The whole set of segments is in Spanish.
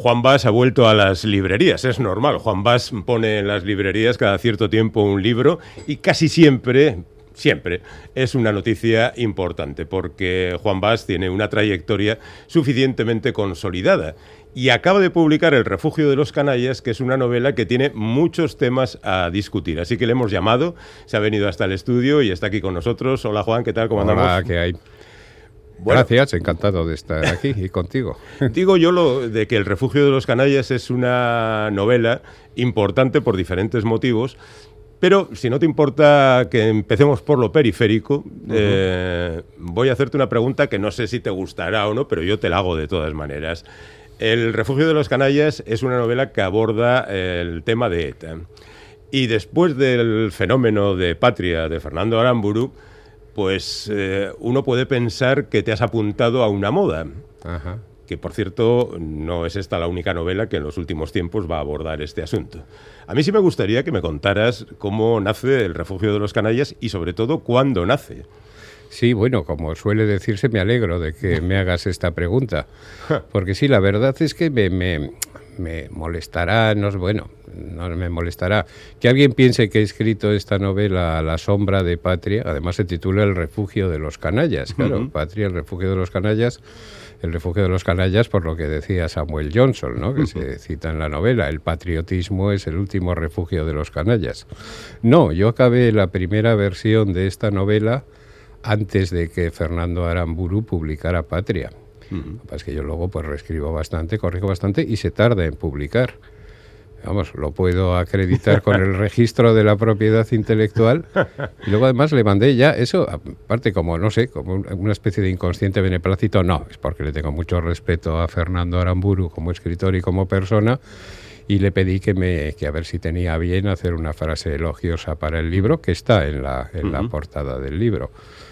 Juan Bas ha vuelto a las librerías, es normal. Juan Bas pone en las librerías cada cierto tiempo un libro y casi siempre es una noticia importante porque Juan Bas tiene una trayectoria suficientemente consolidada y acaba de publicar El refugio de los canallas, que es una novela que tiene muchos temas a discutir. Así que le hemos llamado, se ha venido hasta el estudio y está aquí con nosotros. Hola Juan, ¿qué tal? ¿Cómo andamos? Hola, ¿qué hay? Bueno, gracias, encantado de estar aquí y contigo. Digo yo lo de que El refugio de los canallas es una novela importante por diferentes motivos, pero si no te importa que empecemos por lo periférico, voy a hacerte una pregunta que no sé si te gustará o no, pero yo te la hago de todas maneras. El refugio de los canallas es una novela que aborda el tema de ETA. Y después del fenómeno de Patria de Fernando Aramburu, pues uno puede pensar que te has apuntado a una moda. Ajá. Que, por cierto, no es esta la única novela que en los últimos tiempos va a abordar este asunto. A mí sí me gustaría que me contaras cómo nace El refugio de los canallas y, sobre todo, cuándo nace. Sí, bueno, como suele decirse, me alegro de que me hagas esta pregunta. Porque sí, la verdad es que me molestará, no me molestará que alguien piense que he escrito esta novela a la sombra de Patria. Además se titula El refugio de los canallas. Claro, Patria, el refugio de los canallas. El refugio de los canallas, por lo que decía Samuel Johnson, ¿no? Que se cita en la novela. El patriotismo es el último refugio de los canallas. No, yo acabé la primera versión de esta novela antes de que Fernando Aramburu publicara Patria. Lo que pasa es que yo luego pues reescribo bastante, corrijo bastante y se tarda en publicar. Vamos, lo puedo acreditar con el registro de la propiedad intelectual. Y luego además le mandé ya eso, aparte como, no sé, como una especie de inconsciente beneplácito. No, es porque le tengo mucho respeto a Fernando Aramburu como escritor y como persona. Y le pedí que a ver si tenía bien hacer una frase elogiosa para el libro, que está en la portada del libro.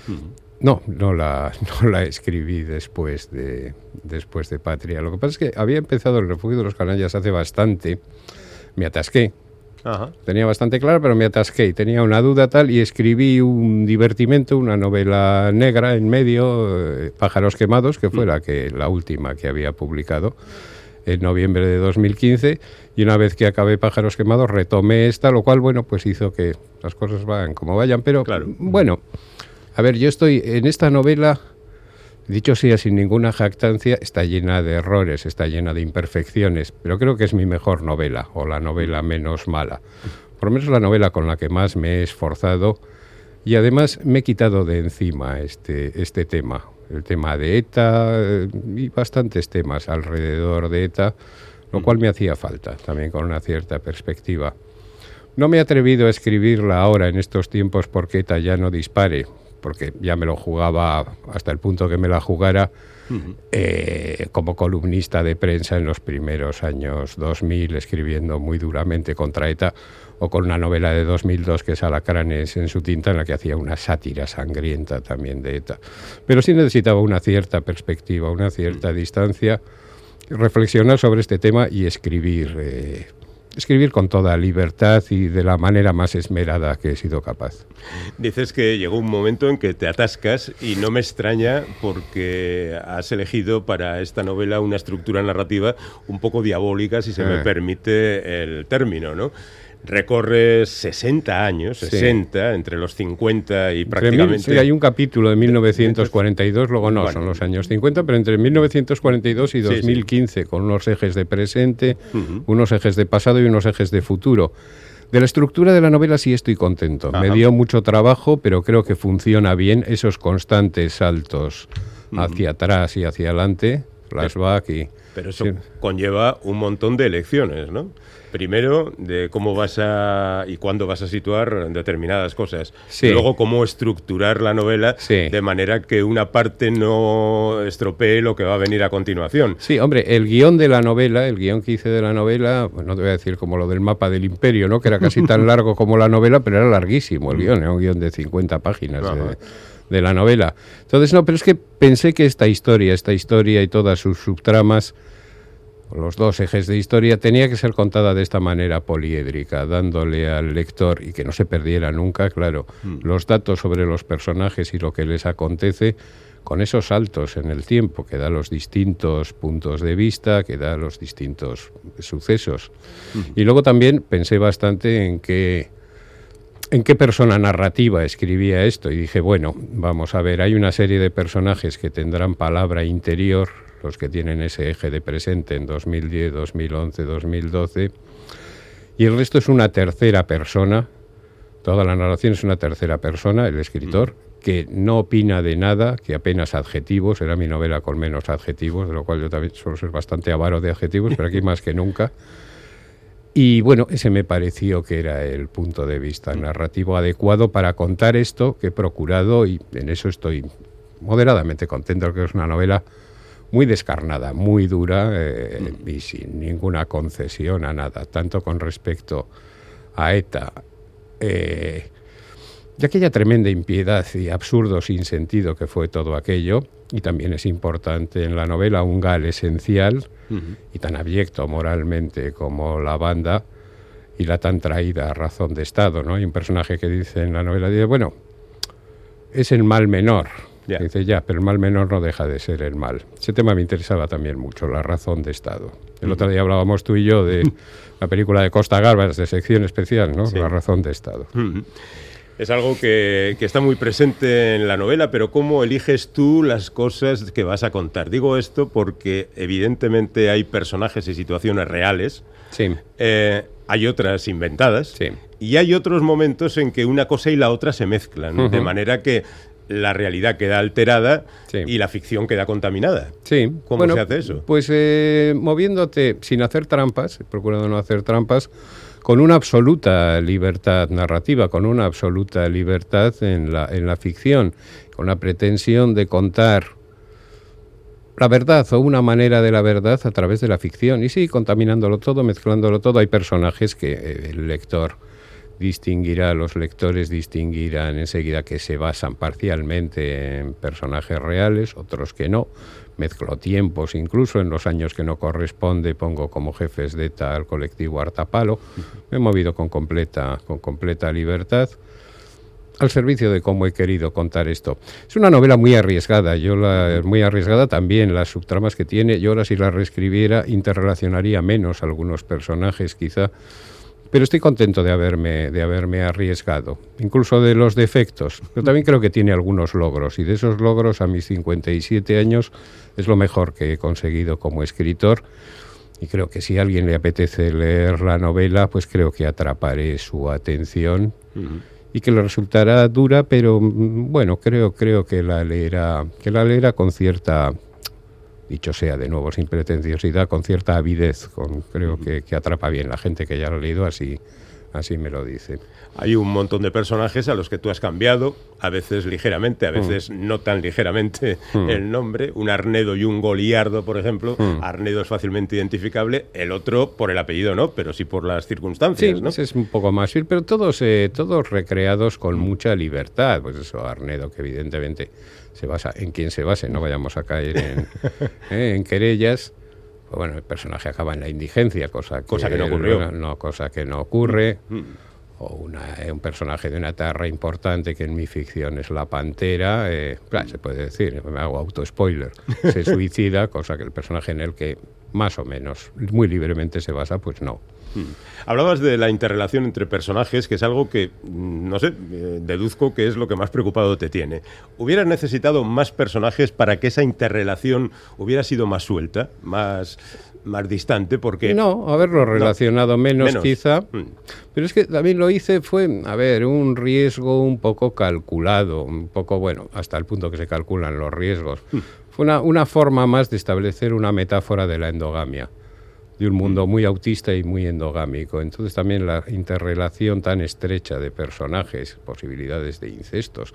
No la escribí después de Patria. Lo que pasa es que había empezado El refugio de los canallas hace bastante. Me atasqué. Ajá. Tenía bastante claro, pero me atasqué. Tenía una duda tal y escribí un divertimento, una novela negra en medio, Pájaros quemados, que fue la última que había publicado en noviembre de 2015. Y una vez que acabé Pájaros quemados, retomé esta, lo cual, bueno, pues hizo que las cosas vayan como vayan. Pero, claro, bueno, a ver, yo estoy en esta novela, dicho sea sin ninguna jactancia, está llena de errores, está llena de imperfecciones, pero creo que es mi mejor novela, o la novela menos mala. Por lo menos la novela con la que más me he esforzado, y además me he quitado de encima este tema, el tema de ETA y bastantes temas alrededor de ETA, lo cual me hacía falta, también con una cierta perspectiva. No me he atrevido a escribirla ahora en estos tiempos porque ETA ya no dispare, porque ya me lo jugaba hasta el punto que me la jugara como columnista de prensa en los primeros años 2000, escribiendo muy duramente contra ETA, o con una novela de 2002 que es Alacranes en su tinta, en la que hacía una sátira sangrienta también de ETA. Pero sí necesitaba una cierta perspectiva, una cierta distancia, reflexionar sobre este tema y escribir con toda libertad y de la manera más esmerada que he sido capaz. Dices que llegó un momento en que te atascas y no me extraña porque has elegido para esta novela una estructura narrativa un poco diabólica, si se me permite el término, ¿no? Recorres 60 años, 60, entre los 50 y prácticamente... Sí, hay un capítulo de 1942, luego no, son los años 50, pero entre 1942 y 2015, con unos ejes de presente, unos ejes de pasado y unos ejes de futuro. De la estructura de la novela sí estoy contento. Me dio mucho trabajo, pero creo que funciona bien esos constantes saltos hacia atrás y hacia adelante, flashback y... Pero eso conlleva un montón de elecciones, ¿no? Primero, de cómo vas a y cuándo vas a situar determinadas cosas. Y luego, cómo estructurar la novela de manera que una parte no estropee lo que va a venir a continuación. Sí, hombre, el guión de la novela, el guión que hice de la novela, pues no te voy a decir como lo del mapa del imperio, ¿no? Que era casi tan largo como la novela, pero era larguísimo el guión, era un guión de 50 páginas de la novela. Entonces, no, pero es que pensé que esta historia y todas sus subtramas, los dos ejes de historia, tenía que ser contada de esta manera poliédrica, dándole al lector, y que no se perdiera nunca, claro, los datos sobre los personajes y lo que les acontece con esos saltos en el tiempo que da los distintos puntos de vista, que da los distintos sucesos. Y luego también pensé bastante en qué persona narrativa escribía esto, y dije, bueno, vamos a ver, hay una serie de personajes que tendrán palabra interior, los que tienen ese eje de presente en 2010, 2011, 2012, y el resto es una tercera persona. Toda la narración es una tercera persona, el escritor, que no opina de nada, que apenas adjetivos. Era mi novela con menos adjetivos, de lo cual yo también suelo ser bastante avaro de adjetivos, pero aquí más que nunca. Y bueno, ese me pareció que era el punto de vista narrativo adecuado para contar esto que he procurado, y en eso estoy moderadamente contento, que es una novela muy descarnada, muy dura, y sin ninguna concesión a nada, tanto con respecto a ETA, y aquella tremenda impiedad y absurdo sinsentido que fue todo aquello. Y también es importante en la novela un gal esencial y tan abyecto moralmente como la banda, y la tan traída razón de Estado, ¿no? Hay un personaje que dice en la novela, dice, bueno, es el mal menor. Yeah. Dice, ya, pero el mal menor no deja de ser el mal. Ese tema me interesaba también mucho, la razón de Estado. El otro día hablábamos tú y yo de la película de Costa Gabras, de Sección Especial, ¿no? Sí. La razón de Estado. Es algo que está muy presente en la novela, pero ¿cómo eliges tú las cosas que vas a contar? Digo esto porque evidentemente hay personajes y situaciones reales, sí. Hay otras inventadas, sí. Y hay otros momentos en que una cosa y la otra se mezclan, de manera que la realidad queda alterada, sí, y la ficción queda contaminada. Sí. ¿Cómo se hace eso? Pues moviéndote sin hacer trampas, procurando no hacer trampas, con una absoluta libertad narrativa, con una absoluta libertad en la ficción, con la pretensión de contar la verdad o una manera de la verdad a través de la ficción. Y sí, contaminándolo todo, mezclándolo todo. Hay personajes que el lector distinguirá, los lectores distinguirán enseguida que se basan parcialmente en personajes reales, otros que no. Mezclo tiempos, incluso en los años que no corresponde, pongo como jefes de ETA al colectivo Artapalo. Me he movido con completa libertad, al servicio de cómo he querido contar esto. Es una novela muy arriesgada, muy arriesgada también las subtramas que tiene. Yo ahora, si la reescribiera, interrelacionaría menos algunos personajes quizá, pero estoy contento de haberme arriesgado, incluso de los defectos. Pero también creo que tiene algunos logros, y de esos logros, a mis 57 años, es lo mejor que he conseguido como escritor. Y creo que si a alguien le apetece leer la novela, pues creo que atraparé su atención, y que le resultará dura, pero bueno, creo que la leerá con cierta, dicho sea de nuevo sin pretenciosidad, con cierta avidez. Creo que atrapa bien. La gente que ya lo ha leído así me lo dice. Hay un montón de personajes a los que tú has cambiado, a veces ligeramente, a veces no tan ligeramente, el nombre. Un Arnedo y un Goliardo, por ejemplo. Arnedo es fácilmente identificable, el otro por el apellido no, pero sí por las circunstancias, sí, ¿no? Es un poco más, pero todos recreados con mucha libertad. Pues eso, Arnedo, que evidentemente se basa en quien se base, no vayamos a caer en querellas. Pues bueno, el personaje acaba en la indigencia, cosa que no ocurrió. Cosa que no ocurre. O un personaje de una tierra importante, que en mi ficción es la Pantera, se puede decir, me hago auto-spoiler, se suicida, cosa que el personaje en el que más o menos muy libremente se basa, pues no. Hablabas de la interrelación entre personajes, que es algo que, no sé, deduzco que es lo que más preocupado te tiene. ¿Hubieras necesitado más personajes para que esa interrelación hubiera sido más suelta, más distante? Porque no, haberlo relacionado menos quizá. Pero es que también lo hice, fue, un riesgo un poco calculado, un poco, bueno, hasta el punto que se calculan los riesgos. Fue una forma más de establecer una metáfora de la endogamia, de un mundo muy autista y muy endogámico. Entonces también la interrelación tan estrecha de personajes, posibilidades de incestos.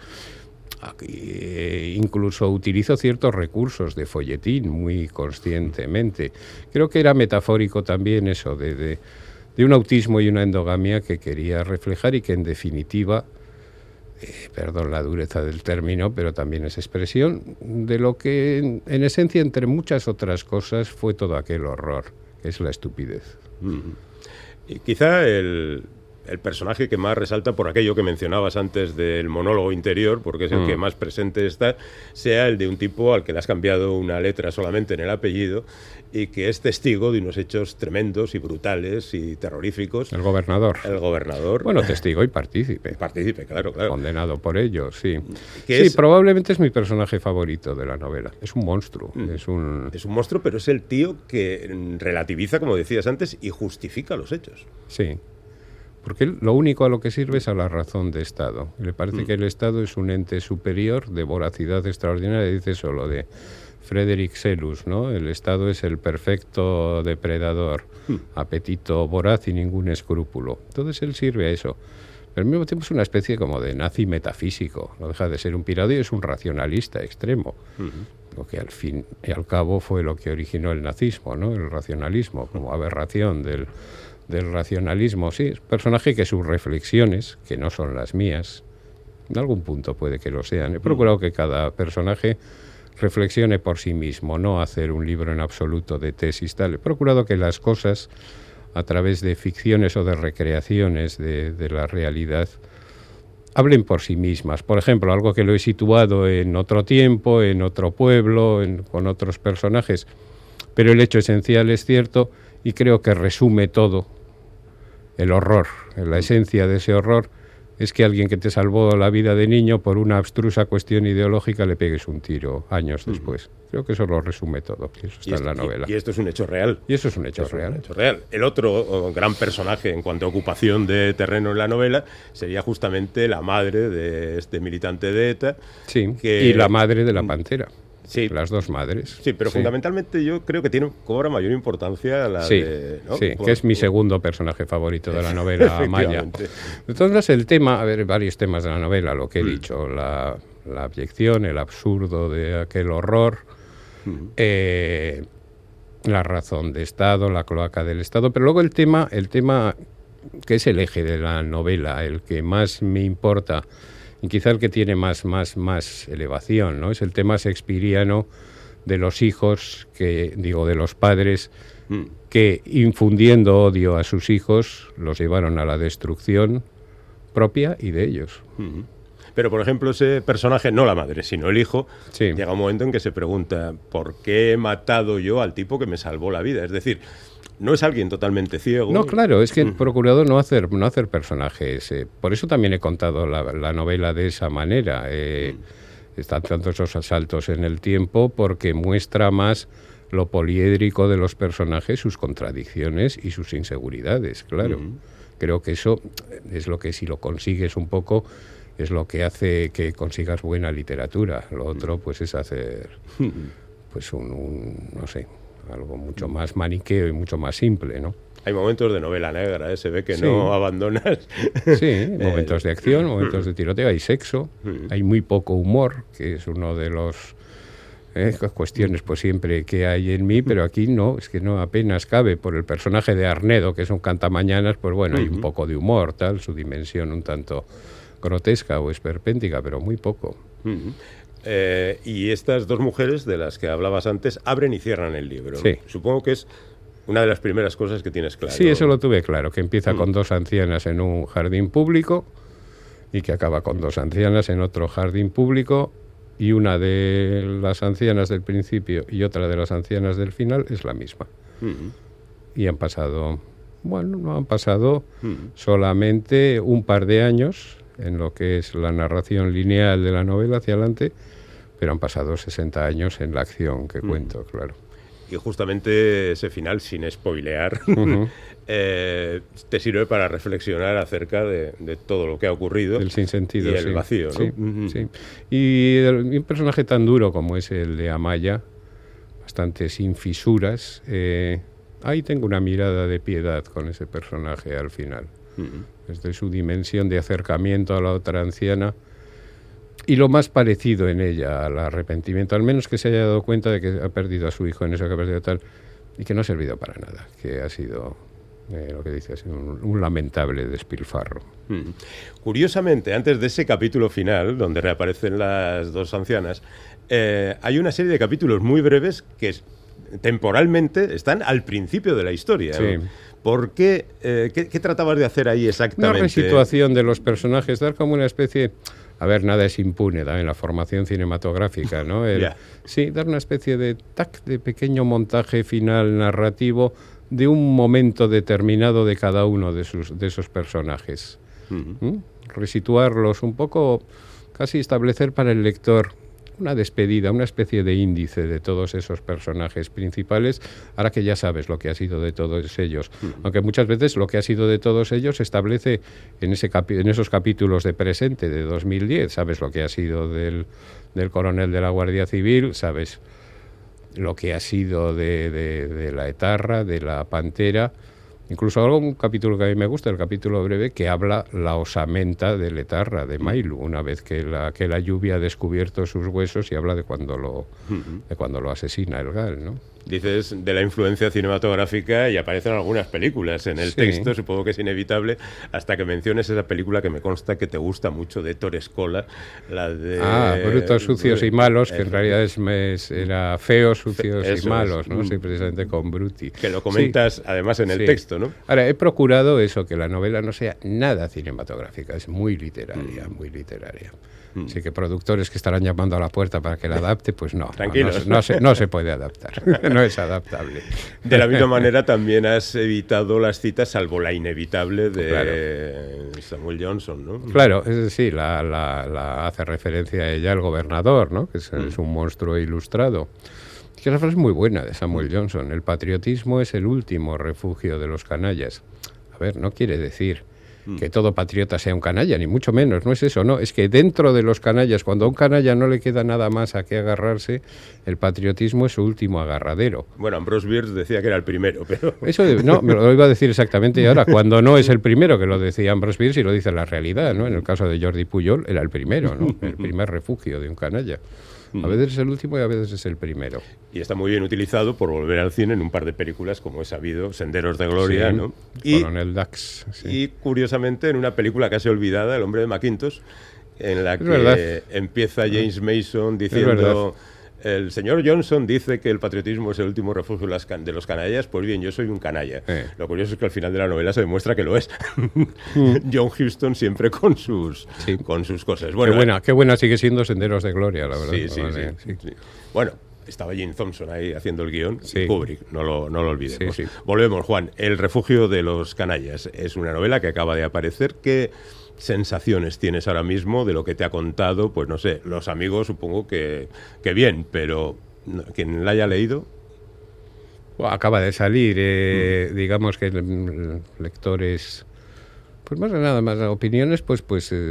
Aquí incluso utilizo ciertos recursos de folletín muy conscientemente. Creo que era metafórico también eso de un autismo y una endogamia que quería reflejar, y que en definitiva, perdón la dureza del término, pero también es expresión de lo que en esencia, entre muchas otras cosas, fue todo aquel horror, que es la estupidez. Y quizá el el personaje que más resalta por aquello que mencionabas antes del monólogo interior, porque es el que más presente está, sea el de un tipo al que le has cambiado una letra solamente en el apellido y que es testigo de unos hechos tremendos y brutales y terroríficos. El gobernador. El gobernador. Bueno, testigo y partícipe. Partícipe, claro. Condenado por ello, sí. Sí, probablemente es mi personaje favorito de la novela. Es un monstruo. Es un monstruo, pero es el tío que relativiza, como decías antes, y justifica los hechos. Sí. Porque él, lo único a lo que sirve es a la razón de Estado. Le parece que el Estado es un ente superior de voracidad extraordinaria. Dice eso lo de Frederick Selous, ¿no? El Estado es el perfecto depredador, apetito voraz y ningún escrúpulo. Entonces él sirve a eso. Pero al mismo tiempo es una especie como de nazi metafísico. No deja de ser un pirado y es un racionalista extremo. Lo que al fin y al cabo fue lo que originó el nazismo, ¿no? El racionalismo, como aberración del racionalismo. Sí, es un personaje que sus reflexiones, que no son las mías, en algún punto puede que lo sean. He procurado que cada personaje reflexione por sí mismo, no hacer un libro en absoluto de tesis tal. He procurado que las cosas, a través de ficciones o de recreaciones de la realidad, hablen por sí mismas. Por ejemplo, algo que lo he situado en otro tiempo, en otro pueblo, con otros personajes, pero el hecho esencial es cierto y creo que resume todo. El horror, la esencia de ese horror es que alguien que te salvó la vida de niño por una abstrusa cuestión ideológica le pegues un tiro años después. Creo que eso lo resume todo, y eso está en la novela. Y esto es un hecho real. Y eso es un hecho real. El otro gran personaje en cuanto a ocupación de terreno en la novela sería justamente la madre de este militante de ETA. Sí, y la madre de la Pantera. Sí. Las dos madres. Sí, pero fundamentalmente yo creo que cobra mayor importancia la de... ¿no? Sí, que es mi segundo personaje favorito de la novela, Amaya. Entonces el tema, varios temas de la novela, lo que he dicho, la abyección, el absurdo de aquel horror, la razón de Estado, la cloaca del Estado, pero luego el tema que es el eje de la novela, el que más me importa, y quizá el que tiene más elevación, ¿no? Es el tema shakespeariano de los hijos, de los padres, que infundiendo odio a sus hijos los llevaron a la destrucción propia y de ellos. Pero, por ejemplo, ese personaje, no la madre, sino el hijo, sí, llega un momento en que se pregunta, ¿por qué he matado yo al tipo que me salvó la vida? Es decir, no es alguien totalmente ciego. No, claro, es que he procurado no hacer personajes. Por eso también he contado la novela de esa manera. Están tantos esos asaltos en el tiempo porque muestra más lo poliédrico de los personajes, sus contradicciones y sus inseguridades, claro. Creo que eso es lo que, si lo consigues un poco, es lo que hace que consigas buena literatura. Lo otro, pues, es hacer, pues, no sé, algo mucho más maniqueo y mucho más simple, ¿no? Hay momentos de novela negra, se ve que no abandonas. Sí, momentos de acción, momentos de tiroteo, hay sexo, hay muy poco humor, que es uno de los cuestiones pues siempre que hay en mí, pero aquí no, es que no apenas cabe. Por el personaje de Arnedo, que es un cantamañanas, pues bueno, hay un poco de humor, tal, su dimensión un tanto grotesca o esperpéntica, pero muy poco. Y estas dos mujeres de las que hablabas antes abren y cierran el libro. Sí. Supongo que es una de las primeras cosas que tienes claro. Sí, eso lo tuve claro, que empieza con dos ancianas en un jardín público y que acaba con dos ancianas en otro jardín público, y una de las ancianas del principio y otra de las ancianas del final es la misma. Y han pasado, bueno, no han pasado solamente un par de años en lo que es la narración lineal de la novela hacia adelante, pero han pasado 60 años en la acción que cuento, claro. Y justamente ese final, sin spoilear, te sirve para reflexionar acerca de todo lo que ha ocurrido. El sinsentido, y el vacío, ¿no? Sí. Y un personaje tan duro como es el de Amaya, bastante sin fisuras, ahí tengo una mirada de piedad con ese personaje al final. Desde su dimensión de acercamiento a la otra anciana, y lo más parecido en ella al arrepentimiento, al menos que se haya dado cuenta de que ha perdido a su hijo en eso, que ha perdido tal, y que no ha servido para nada, que ha sido, lo que dice, un lamentable despilfarro. Curiosamente, antes de ese capítulo final, donde reaparecen las dos ancianas, hay una serie de capítulos muy breves que temporalmente están al principio de la historia, sí, ¿no? ¿Por qué? ¿Qué tratabas de hacer ahí exactamente? Una resituación de los personajes, dar como una especie... A ver, nada es impune también la formación cinematográfica, ¿no? Sí, dar una especie de pequeño montaje final narrativo de un momento determinado de cada uno de esos personajes. Resituarlos un poco, casi establecer para el lector una despedida, una especie de índice de todos esos personajes principales, ahora que ya sabes lo que ha sido de todos ellos. Aunque muchas veces lo que ha sido de todos ellos se establece en esos capítulos de presente de 2010. Sabes lo que ha sido del coronel de la Guardia Civil, sabes lo que ha sido de la etarra, de la pantera. Incluso un capítulo que a mí me gusta, el capítulo breve, que habla la osamenta de Letarra, de Mailu, una vez que la lluvia ha descubierto sus huesos, y habla de cuando lo asesina el Gal, ¿no? Dices de la influencia cinematográfica y aparecen algunas películas en el texto, supongo que es inevitable, hasta que menciones esa película que me consta que te gusta mucho, de Ettore Scola, la de... Brutos, sucios y malos, que en realidad era feos, sucios y malos, ¿no? Sí, precisamente con Bruti. Que lo comentas además en el texto, ¿no? Ahora, he procurado eso, que la novela no sea nada cinematográfica, es muy literaria, muy literaria. Así que productores que estarán llamando a la puerta para que la adapte, pues no. Tranquilos. No se puede adaptar, no es adaptable. De la misma manera también has evitado las citas, salvo la inevitable de Samuel Johnson, ¿no? Claro, es decir, la hace referencia a ella el gobernador, ¿no? Que es un monstruo ilustrado. Que esa frase es muy buena de Samuel Johnson. El patriotismo es el último refugio de los canallas. A ver, no quiere decir que todo patriota sea un canalla, ni mucho menos, no es eso, no, es que dentro de los canallas, cuando a un canalla no le queda nada más a qué agarrarse, el patriotismo es su último agarradero. Bueno, Ambrose Bierce decía que era el primero, pero... Eso no, me lo iba a decir exactamente ahora, cuando no es el primero, que lo decía Ambrose Bierce y lo dice la realidad, ¿no? En el caso de Jordi Pujol era el primero, ¿no? El primer refugio de un canalla. A veces es el último y a veces es el primero. Y está muy bien utilizado por volver al cine en un par de películas, como he sabido, Senderos de Gloria, ¿no? Coronel Dax. Y curiosamente en una película casi olvidada, El hombre de Macintosh, en la que empieza James Mason diciendo... El señor Johnson dice que el patriotismo es el último refugio de los canallas. Pues bien, yo soy un canalla. Lo curioso es que al final de la novela se demuestra que lo es. John Huston siempre con sus cosas. Bueno, qué buena sigue siendo Senderos de Gloria, la verdad. Sí. Bueno, estaba Jim Thompson ahí haciendo el guión, Kubrick, no lo olvidemos. Volvemos, Juan. El refugio de los canallas es una novela que acaba de aparecer. ¿Qué sensaciones tienes ahora mismo de lo que te ha contado? Pues no sé, los amigos supongo que bien, pero quien la haya leído... Acaba de salir, digamos que lectores... Pues más que nada, más opiniones pues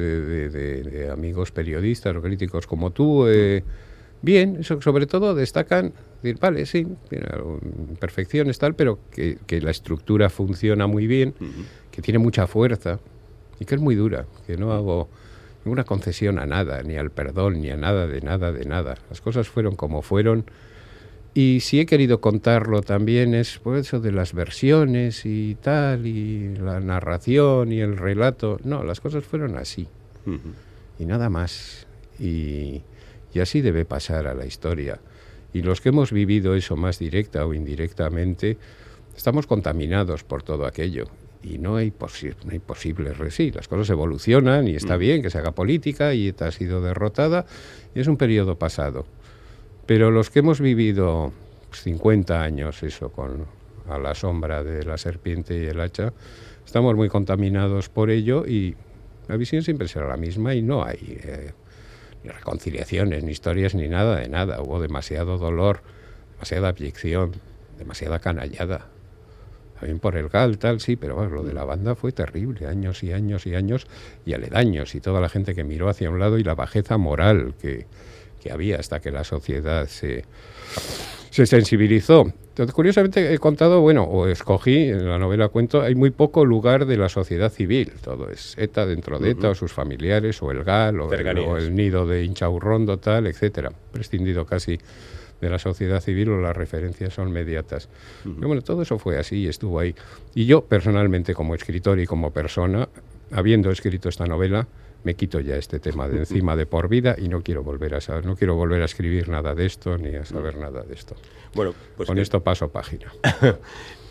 de amigos periodistas o críticos como tú. Bien, eso sobre todo destacan, decir, vale, sí, tiene imperfecciones tal, pero que la estructura funciona muy bien, que tiene mucha fuerza y que es muy dura, que no hago ninguna concesión a nada, ni al perdón, ni a nada, de nada. Las cosas fueron como fueron. Y si he querido contarlo también es por eso de las versiones y tal, y la narración y el relato. No, las cosas fueron así. Y nada más. Y así debe pasar a la historia. Y los que hemos vivido eso más directa o indirectamente, estamos contaminados por todo aquello. Y no hay posibles sí, las cosas evolucionan y está bien que se haga política y ETA ha sido derrotada y es un periodo pasado. Pero los que hemos vivido 50 años eso a la sombra de la serpiente y el hacha, estamos muy contaminados por ello y la visión siempre será la misma y no hay ni reconciliaciones, ni historias, ni nada de nada. Hubo demasiado dolor, demasiada abyección, demasiada canallada. También por el GAL, tal, sí, pero bueno, lo de la banda fue terrible, años y años y años, y aledaños, y toda la gente que miró hacia un lado y la bajeza moral que había hasta que la sociedad se sensibilizó. Entonces, curiosamente he contado, o escogí, en la novela cuento, hay muy poco lugar de la sociedad civil, todo es ETA dentro de ETA, o sus familiares, o el GAL, o el nido de Inchaurrondo, tal, etcétera, prescindido casi de la sociedad civil o las referencias son mediatas. Pero bueno, todo eso fue así y estuvo ahí. Y yo, personalmente, como escritor y como persona, habiendo escrito esta novela, me quito ya este tema de encima de por vida y no quiero volver a saber, no quiero volver a escribir nada de esto ni a saber nada de esto. Bueno, pues con esto paso página.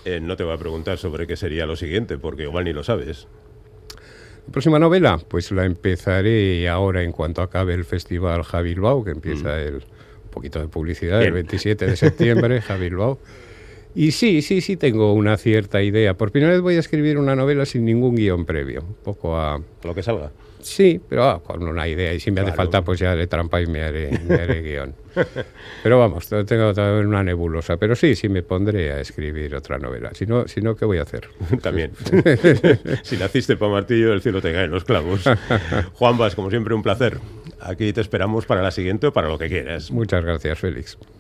no te voy a preguntar sobre qué sería lo siguiente, porque igual ni lo sabes. La próxima novela, pues la empezaré ahora en cuanto acabe el Festival Javi Bilbao, que empieza un poquito de publicidad, el 27 de septiembre, Javi Bilbao. Y sí, tengo una cierta idea. Por primera vez voy a escribir una novela sin ningún guión previo, un poco a... Lo que salga. Sí, pero con una idea, y si me hace falta, pues ya haré trampa y me haré guión. Pero vamos, tengo todavía una nebulosa. Pero sí me pondré a escribir otra novela. Si no, ¿qué voy a hacer? También. Si naciste para martillo, el cielo te cae en los clavos. Juan Bas, como siempre, un placer. Aquí te esperamos para la siguiente o para lo que quieras. Muchas gracias, Félix.